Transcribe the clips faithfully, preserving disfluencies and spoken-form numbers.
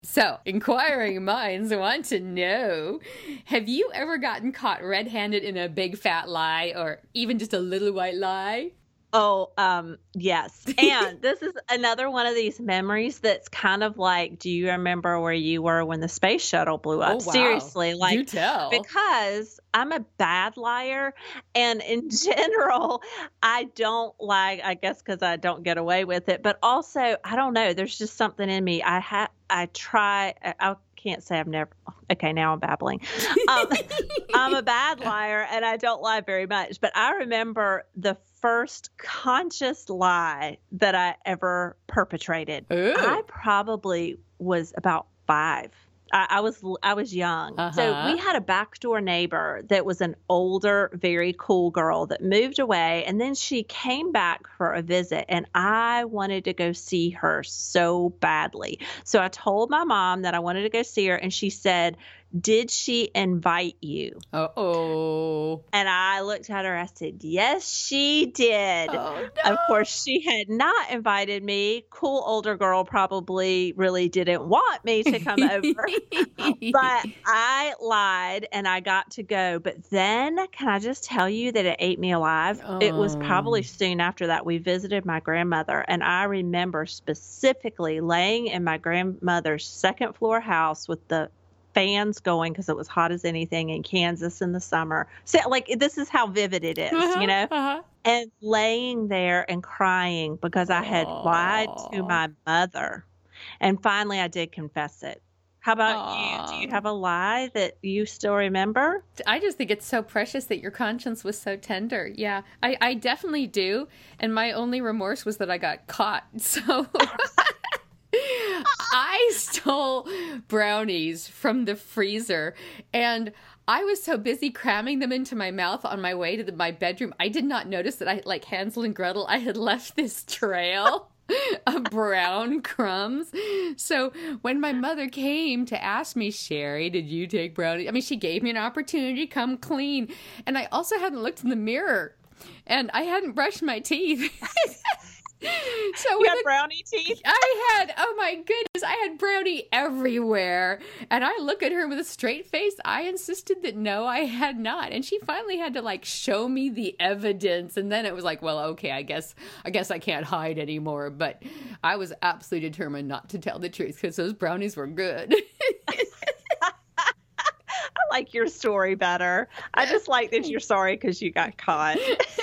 So, inquiring minds want to know, have you ever gotten caught red-handed in a big fat lie or even just a little white lie? Oh, um, yes. And this is another one of these memories that's kind of like, do you remember where you were when the space shuttle blew up? Oh, wow. Seriously, like, Do tell. because I'm a bad liar. And in general, I don't like, I guess because I don't get away with it, but also, I don't know, there's just something in me. I have, I try, I, I can't say I've never, okay, now I'm babbling. Um, I'm a bad liar and I don't lie very much, but I remember the first conscious lie that I ever perpetrated. Ooh. I probably was about five. I, I was I was young. Uh-huh. So we had a backdoor neighbor that was an older, very cool girl that moved away. And then she came back for a visit and I wanted to go see her so badly. So I told my mom that I wanted to go see her and she said, "Did she invite you?" Uh-oh. And I looked at her, I said, "Yes, she did." Oh, no. Of course, she had not invited me. Cool older girl probably really didn't want me to come over. But I lied and I got to go. But then, can I just tell you that it ate me alive? Oh. It was probably soon after that we visited my grandmother. And I remember specifically laying in my grandmother's second floor house with the fans going because it was hot as anything in Kansas in the summer. So like, this is how vivid it is, uh-huh, you know, uh-huh. and laying there and crying because I had Aww. lied to my mother. And finally I did confess it. How about Aww. you? Do you have a lie that you still remember? I just think it's so precious that your conscience was so tender. Yeah, I, I definitely do. And my only remorse was that I got caught. So I stole brownies from the freezer and I was so busy cramming them into my mouth on my way to the, my bedroom. I did not notice that I, like Hansel and Gretel, I had left this trail of brown crumbs. So when my mother came to ask me, "Sherry, did you take brownies?" I mean, she gave me an opportunity to come clean. And I also hadn't looked in the mirror and I hadn't brushed my teeth. So you had the, brownie teeth? I had, oh my goodness, I had brownie everywhere. And I look at her with a straight face. I insisted that no, I had not. And she finally had to like show me the evidence. And then it was like, well, okay, I guess, I guess I can't hide anymore. But I was absolutely determined not to tell the truth because those brownies were good. I like your story better. I just like that you're sorry because you got caught.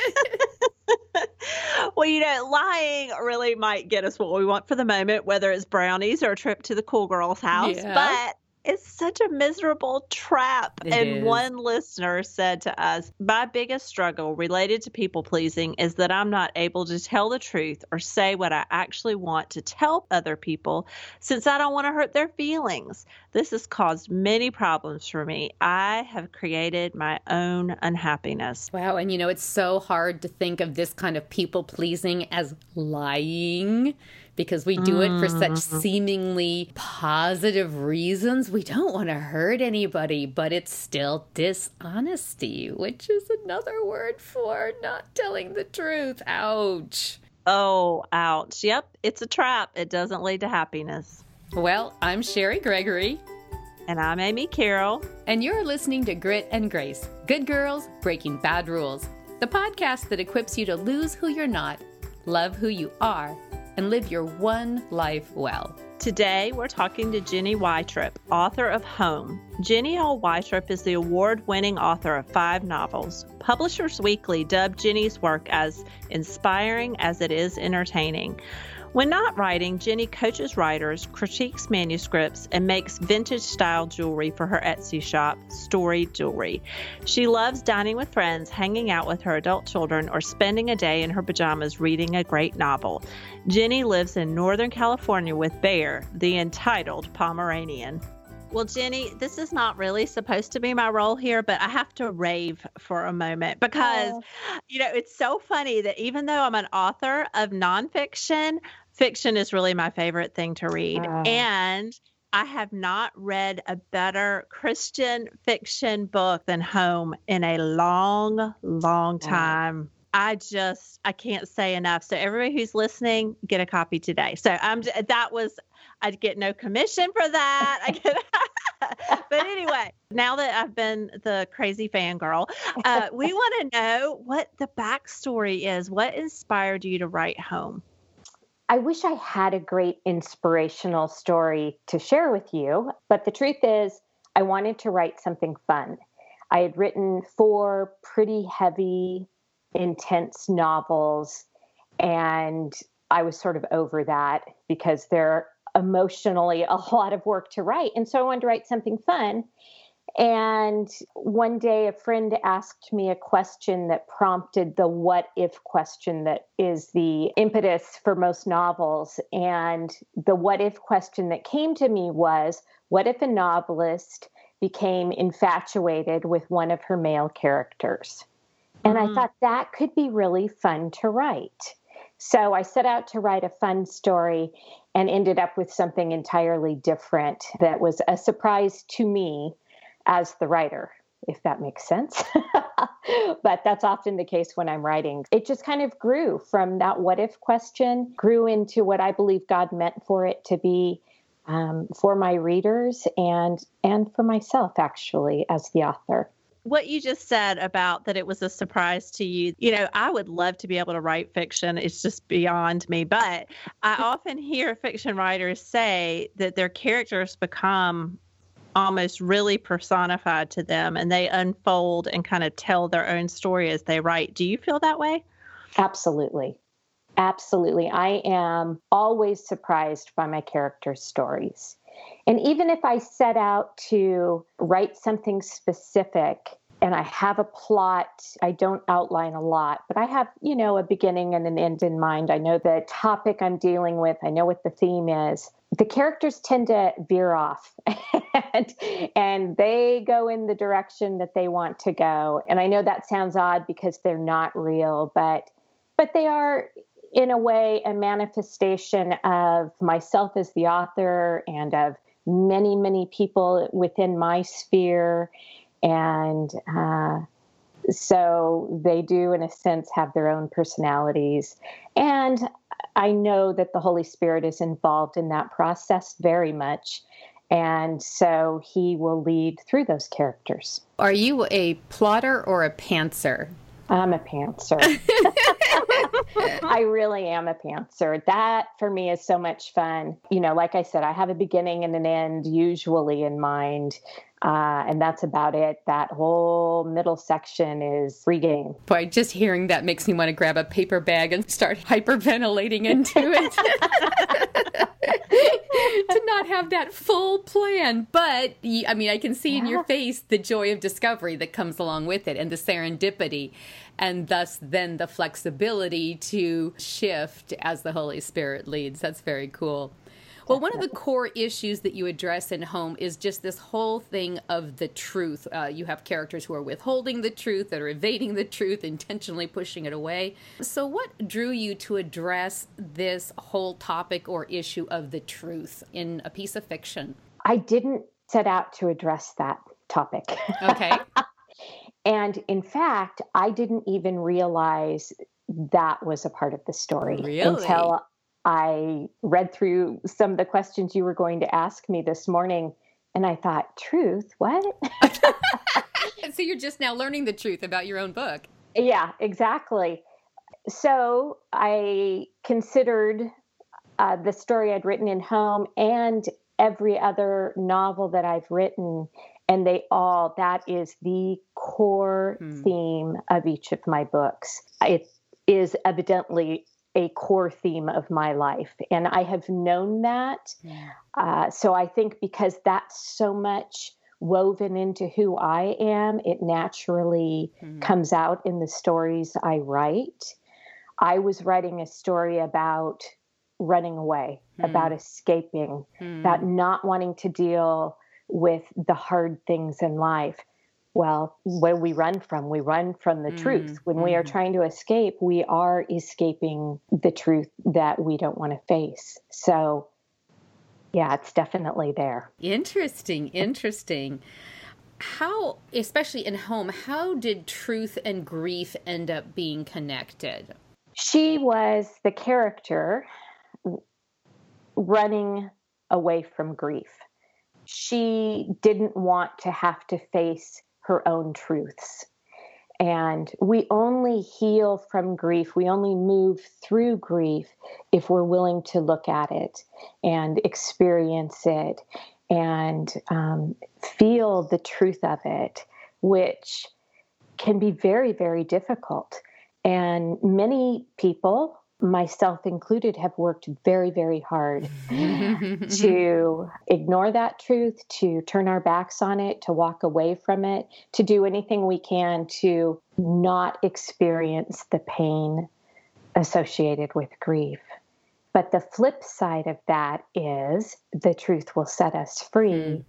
Well, you know, lying really might get us what we want for the moment, whether it's brownies or a trip to the cool girl's house. Yeah. But it's such a miserable trap. It and is. One listener said to us, "My biggest struggle related to people pleasing is that I'm not able to tell the truth or say what I actually want to tell other people since I don't want to hurt their feelings. This has caused many problems for me. I have created my own unhappiness." Wow. And you know, it's so hard to think of this kind of people pleasing as lying, because we do it for such seemingly positive reasons. We don't want to hurt anybody, but it's still dishonesty, which is another word for not telling the truth. Ouch. Oh, ouch. Yep, it's a trap. It doesn't lead to happiness. Well, I'm Sherry Gregory. And I'm Amy Carroll. And you're listening to Grit and Grace, Good Girls Breaking Bad Rules, the podcast that equips you to lose who you're not, love who you are, and live your one life well. Today, we're talking to Jenny Weitrop, author of Home. Jenny L. Weitrop is the award-winning author of five novels. Publishers Weekly dubbed Jenny's work as inspiring as it is entertaining. When not writing, Jenny coaches writers, critiques manuscripts, and makes vintage-style jewelry for her Etsy shop, Story Jewelry. She loves dining with friends, hanging out with her adult children, or spending a day in her pajamas reading a great novel. Jenny lives in Northern California with Bear, the entitled Pomeranian. Well, Jenny, this is not really supposed to be my role here, but I have to rave for a moment because, oh. you know, it's so funny that even though I'm an author of nonfiction, fiction is really my favorite thing to read. Oh. And I have not read a better Christian fiction book than Home in a long, long time. Oh. I just, I can't say enough. So everybody who's listening, get a copy today. So I'm, that was, I'd get no commission for that. I get, but anyway, now that I've been the crazy fangirl, uh, we want to know what the backstory is. What inspired you to write Home? I wish I had a great inspirational story to share with you, but the truth is, I wanted to write something fun. I had written four pretty heavy, intense novels, and I was sort of over that because they're emotionally a lot of work to write. And so I wanted to write something fun. And one day a friend asked me a question that prompted the what if question that is the impetus for most novels. And the what if question that came to me was, what if a novelist became infatuated with one of her male characters? And mm-hmm. I thought that could be really fun to write. So I set out to write a fun story and ended up with something entirely different that was a surprise to me as the writer, if that makes sense. But that's often the case when I'm writing. It just kind of grew from that what if question, grew into what I believe God meant for it to be, um, for my readers and and for myself, actually, as the author. What you just said about that it was a surprise to you, you know, I would love to be able to write fiction. It's just beyond me. But I often hear fiction writers say that their characters become almost really personified to them and they unfold and kind of tell their own story as they write. Do you feel that way? Absolutely. Absolutely. I am always surprised by my characters' stories. And even if I set out to write something specific and I have a plot, I don't outline a lot, but I have, you know, a beginning and an end in mind. I know the topic I'm dealing with. I know what the theme is. The characters tend to veer off and, and they go in the direction that they want to go. And I know that sounds odd because they're not real, but but they are, in a way, a manifestation of myself as the author and of many, many people within my sphere. And uh, so they do, in a sense, have their own personalities. And I know that the Holy Spirit is involved in that process very much. And so he will lead through those characters. Are you a plotter or a pantser? I'm a pantser. I really am a pantser. That for me is so much fun. You know, like I said, I have a beginning and an end usually in mind. Uh, and that's about it. That whole middle section is free game. Boy, just hearing that makes me want to grab a paper bag and start hyperventilating into it. To not have that full plan. But, I mean, I can see yeah. in your face the joy of discovery that comes along with it and the serendipity. And thus then the flexibility to shift as the Holy Spirit leads. That's very cool. Well, one of the core issues that you address in Home is just this whole thing of the truth. Uh, you have characters who are withholding the truth, that are evading the truth, intentionally pushing it away. So what drew you to address this whole topic or issue of the truth in a piece of fiction? I didn't set out to address that topic. Okay. And in fact, I didn't even realize that was a part of the story. Really? Until I read through some of the questions you were going to ask me this morning, and I thought, truth, what? So you're just now learning the truth about your own book. Yeah, exactly. So I considered uh, the story I'd written in Home and every other novel that I've written, and they all, that is the core hmm. theme of each of my books. It is evidently a core theme of my life. And I have known that. Yeah. Uh, so I think because that's so much woven into who I am, it naturally mm. comes out in the stories I write. I was writing a story about running away, mm. about escaping, mm. about not wanting to deal with the hard things in life. Well, where we run from, we run from the mm, truth. When mm. we are trying to escape, we are escaping the truth that we don't want to face. So, yeah, it's definitely there. Interesting, interesting. How, especially in Home, how did truth and grief end up being connected? She was the character running away from grief. She didn't want to have to face her own truths. And we only heal from grief, we only move through grief if we're willing to look at it and experience it and um, feel the truth of it, which can be very, very difficult. And many people, myself included, have worked very, very hard to ignore that truth, to turn our backs on it, to walk away from it, to do anything we can to not experience the pain associated with grief. But the flip side of that is the truth will set us free. Mm.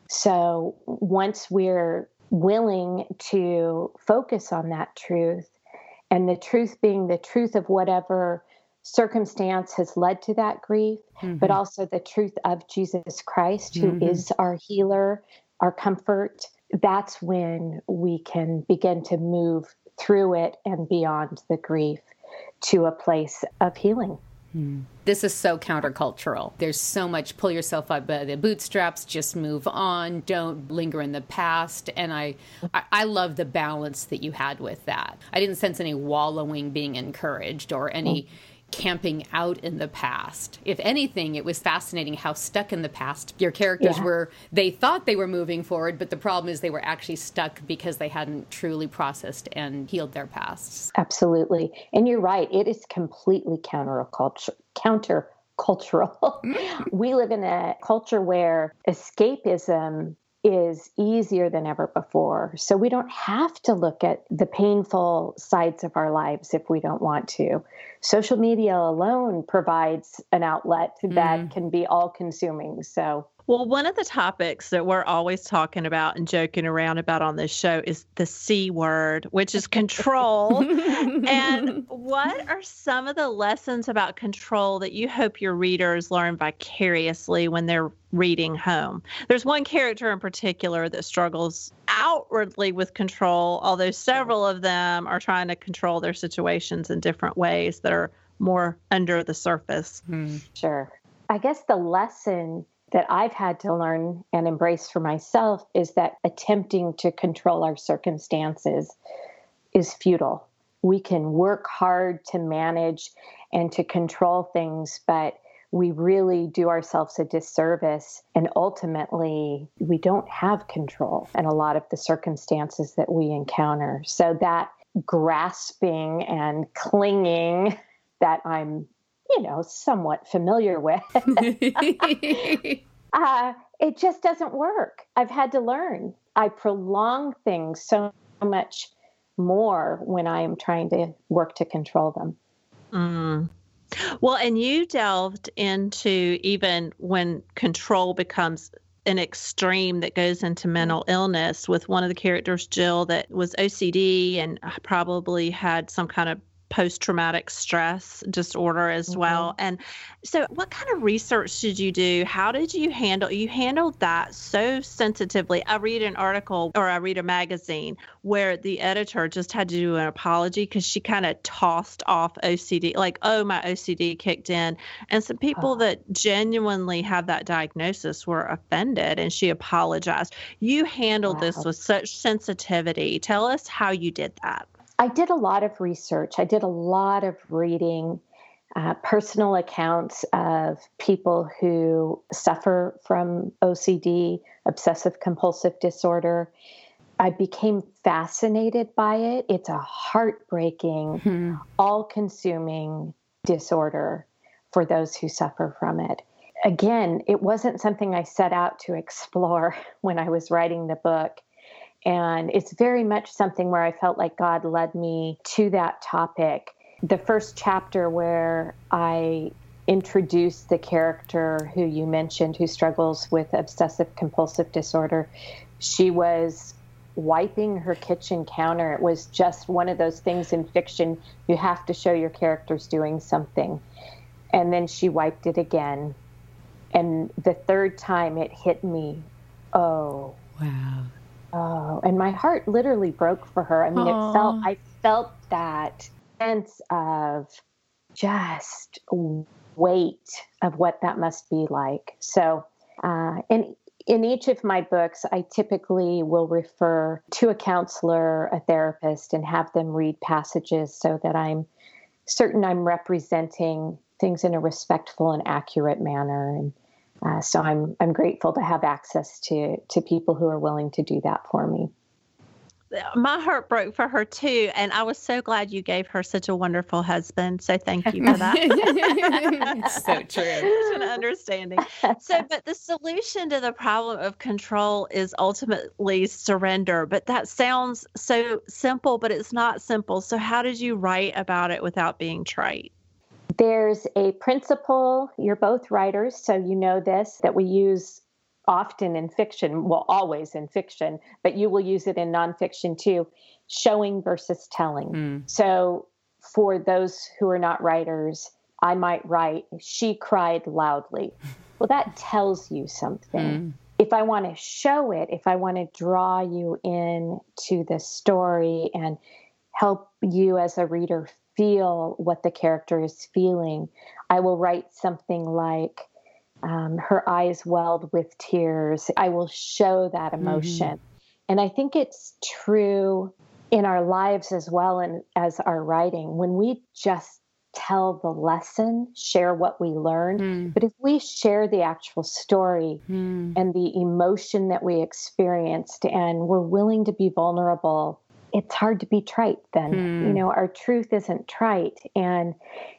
So once we're willing to focus on that truth, and the truth being the truth of whatever circumstance has led to that grief, mm-hmm. but also the truth of Jesus Christ, who mm-hmm. is our healer, our comfort, that's when we can begin to move through it and beyond the grief to a place of healing. Mm. This is so countercultural. There's so much pull yourself up by the bootstraps, just move on, don't linger in the past. And I, I, I love the balance that you had with that. I didn't sense any wallowing being encouraged or any mm. camping out in the past. If anything, it was fascinating how stuck in the past your characters yeah. were. They thought they were moving forward, but the problem is they were actually stuck because they hadn't truly processed and healed their pasts. Absolutely. And you're right. It is completely counterculture, countercultural. We live in a culture where escapism is easier than ever before. So we don't have to look at the painful sides of our lives if we don't want to. Social media alone provides an outlet that mm. can be all-consuming. So, well, one of the topics that we're always talking about and joking around about on this show is the C word, which is control. And what are some of the lessons about control that you hope your readers learn vicariously when they're reading home? There's one character in particular that struggles outwardly with control, although several of them are trying to control their situations in different ways that are more under the surface. Hmm. Sure. I guess the lesson that I've had to learn and embrace for myself is that attempting to control our circumstances is futile. We can work hard to manage and to control things, but we really do ourselves a disservice. And ultimately, we don't have control in a lot of the circumstances that we encounter. So that grasping and clinging that I'm you know, somewhat familiar with, uh, it just doesn't work. I've had to learn. I prolong things so much more when I am trying to work to control them. Mm. Well, and you delved into even when control becomes an extreme that goes into mental illness with one of the characters, Jill, that was O C D and probably had some kind of post-traumatic stress disorder as mm-hmm. well. And so what kind of research did you do? How did you handle, you handled that so sensitively. I read an article or I read a magazine where the editor just had to do an apology because she kind of tossed off O C D, like, oh, my O C D kicked in. And some people oh. that genuinely have that diagnosis were offended and she apologized. You handled wow. this with such sensitivity. Tell us how you did that. I did a lot of research. I did a lot of reading, uh, personal accounts of people who suffer from O C D, obsessive compulsive disorder. I became fascinated by it. It's a heartbreaking, mm-hmm. all-consuming disorder for those who suffer from it. Again, it wasn't something I set out to explore when I was writing the book. And it's very much something where I felt like God led me to that topic. The first chapter where I introduced the character who you mentioned, who struggles with obsessive compulsive disorder, she was wiping her kitchen counter. It was just one of those things in fiction. You have to show your characters doing something. And then she wiped it again. And the third time it hit me, oh. Wow. Oh, and my heart literally broke for her. I mean, Aww. it felt, I felt that sense of just weight of what that must be like. So, uh, in in each of my books, I typically will refer to a counselor, a therapist, and have them read passages so that I'm certain I'm representing things in a respectful and accurate manner. And uh, so I'm I'm grateful to have access to to people who are willing to do that for me. My heart broke for her too, and I was so glad you gave her such a wonderful husband. So thank you for that. It's so true. Such an understanding. So, but the solution to the problem of control is ultimately surrender. But that sounds so simple, but it's not simple. So, how did you write about it without being trite? There's a principle. You're both writers, so you know this, that we use often in fiction, well, always in fiction, but you will use it in nonfiction too, showing versus telling. Mm. So for those who are not writers, I might write, she cried loudly. Well, that tells you something. Mm. If I want to show it, if I want to draw you in to the story and help you as a reader feel what the character is feeling, I will write something like, Um, her eyes welled with tears. I will show that emotion. Mm-hmm. And I think it's true in our lives as well and as our writing. When we just tell the lesson, share what we learned, mm. but if we share the actual story mm. and the emotion that we experienced and we're willing to be vulnerable, it's hard to be trite then. Mm. You know, our truth isn't trite. And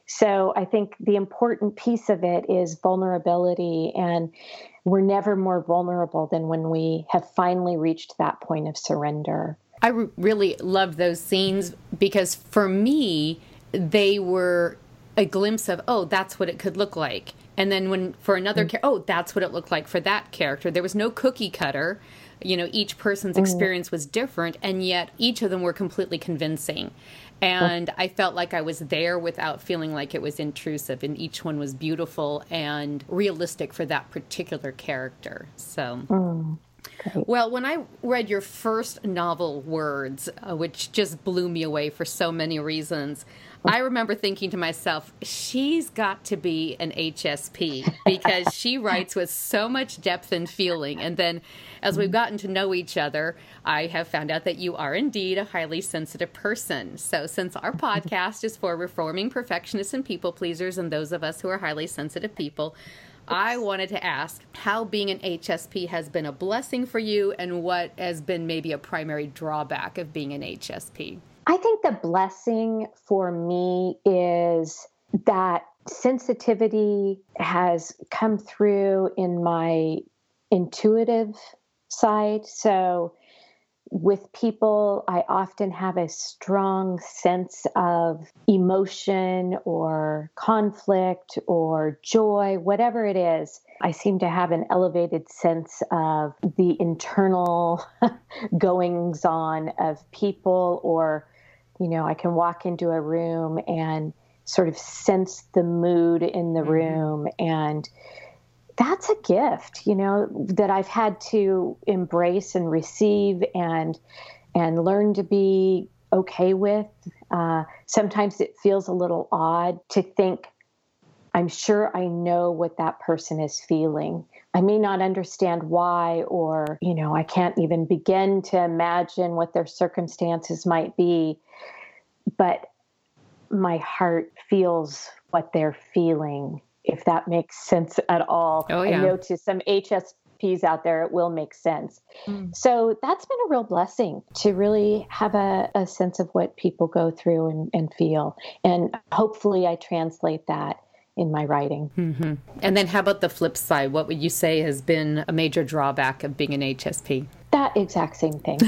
so I think the important piece of it is vulnerability, and we're never more vulnerable than when we have finally reached that point of surrender. I re- really love those scenes because for me, they were a glimpse of, oh, that's what it could look like. And then when for another mm. character, oh, that's what it looked like for that character. There was no cookie cutter. You know, each person's experience was different, and yet each of them were completely convincing. And I felt like I was there without feeling like it was intrusive, and each one was beautiful and realistic for that particular character. So, mm, well, when I read your first novel, Words, uh, which just blew me away for so many reasons, I remember thinking to myself, she's got to be an H S P because she writes with so much depth and feeling. And then as we've gotten to know each other, I have found out that you are indeed a highly sensitive person. So since our podcast is for reforming perfectionists and people pleasers and those of us who are highly sensitive people, I wanted to ask how being an H S P has been a blessing for you and what has been maybe a primary drawback of being an H S P. I think the blessing for me is that sensitivity has come through in my intuitive side. So with people, I often have a strong sense of emotion or conflict or joy, whatever it is. I seem to have an elevated sense of the internal goings on of people, or you know, I can walk into a room and sort of sense the mood in the room. And that's a gift, you know, that I've had to embrace and receive and and learn to be okay with. Uh, sometimes it feels a little odd to think, I'm sure I know what that person is feeling. I may not understand why, or, you know, I can't even begin to imagine what their circumstances might be, but my heart feels what they're feeling, if that makes sense at all. Oh, yeah. I know to some H S Ps out there, it will make sense. Mm. So that's been a real blessing to really have a, a sense of what people go through and, and feel. And hopefully I translate that in my writing. Mm-hmm. And then how about the flip side? What would you say has been a major drawback of being an H S P? That exact same thing.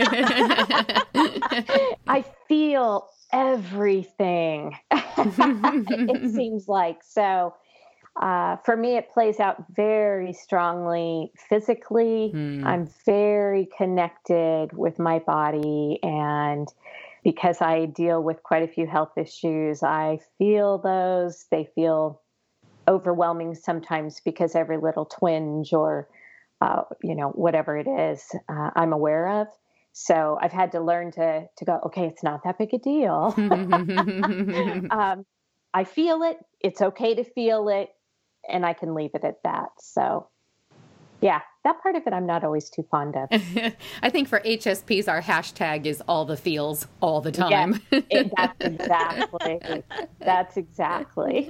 I feel everything, it seems like. So uh, for me, it plays out very strongly physically. Mm. I'm very connected with my body, and because I deal with quite a few health issues, I feel those. They feel overwhelming sometimes because every little twinge or, uh, you know, whatever it is, uh, I'm aware of. So I've had to learn to to go, okay, it's not that big a deal. um, I feel it, it's okay to feel it, and I can leave it at that. So yeah, that part of it I'm not always too fond of. I think for H S Ps, our hashtag is all the feels all the time. Yeah, it, that's exactly. That's exactly.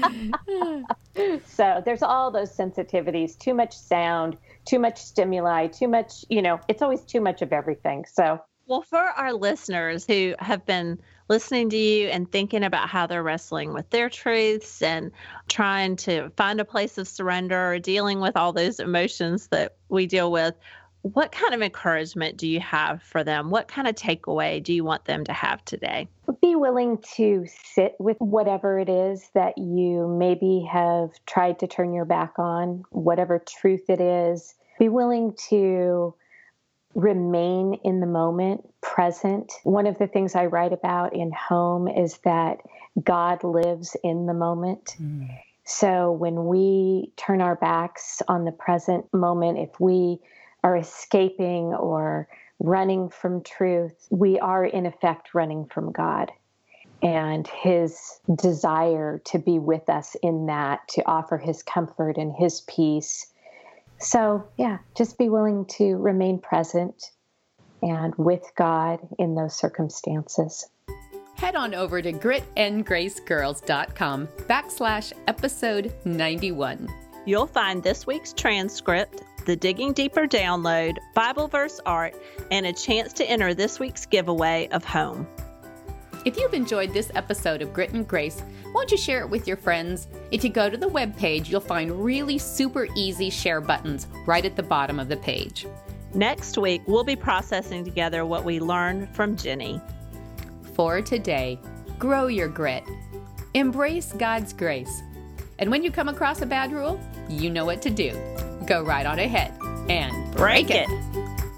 So there's all those sensitivities, too much sound, too much stimuli, too much, you know, it's always too much of everything. So, well, for our listeners who have been listening to you and thinking about how they're wrestling with their truths and trying to find a place of surrender or dealing with all those emotions that we deal with, what kind of encouragement do you have for them? What kind of takeaway do you want them to have today? Be willing to sit with whatever it is that you maybe have tried to turn your back on, whatever truth it is. Be willing to remain in the moment, present. One of the things I write about in Home is that God lives in the moment. Mm. So when we turn our backs on the present moment, if we are escaping or running from truth, we are in effect running from God and his desire to be with us in that, to offer his comfort and his peace. So yeah, just be willing to remain present and with God in those circumstances. Head on over to gritandgracegirls.com backslash episode 91. You'll find this week's transcript, the Digging Deeper download, Bible verse art, and a chance to enter this week's giveaway of Home. If you've enjoyed this episode of Grit and Grace, won't you share it with your friends? If you go to the webpage, you'll find really super easy share buttons right at the bottom of the page. Next week, we'll be processing together what we learned from Jenny. For today, grow your grit. Embrace God's grace. And when you come across a bad rule, you know what to do. Go right on ahead and break, break it. it.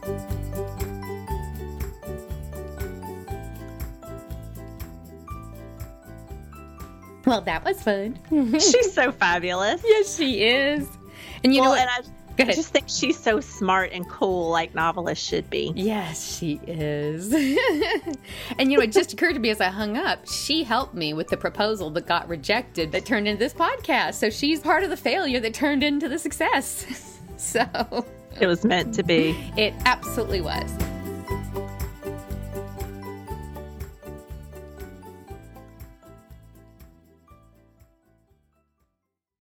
Well, that was fun. She's so fabulous. Yes, she is. And you well, know what? And I, I just think she's so smart and cool, like novelists should be. Yes, she is. And you know, it just occurred to me as I hung up, she helped me with the proposal that got rejected that turned into this podcast. So she's part of the failure that turned into the success. So it was meant to be. It absolutely was.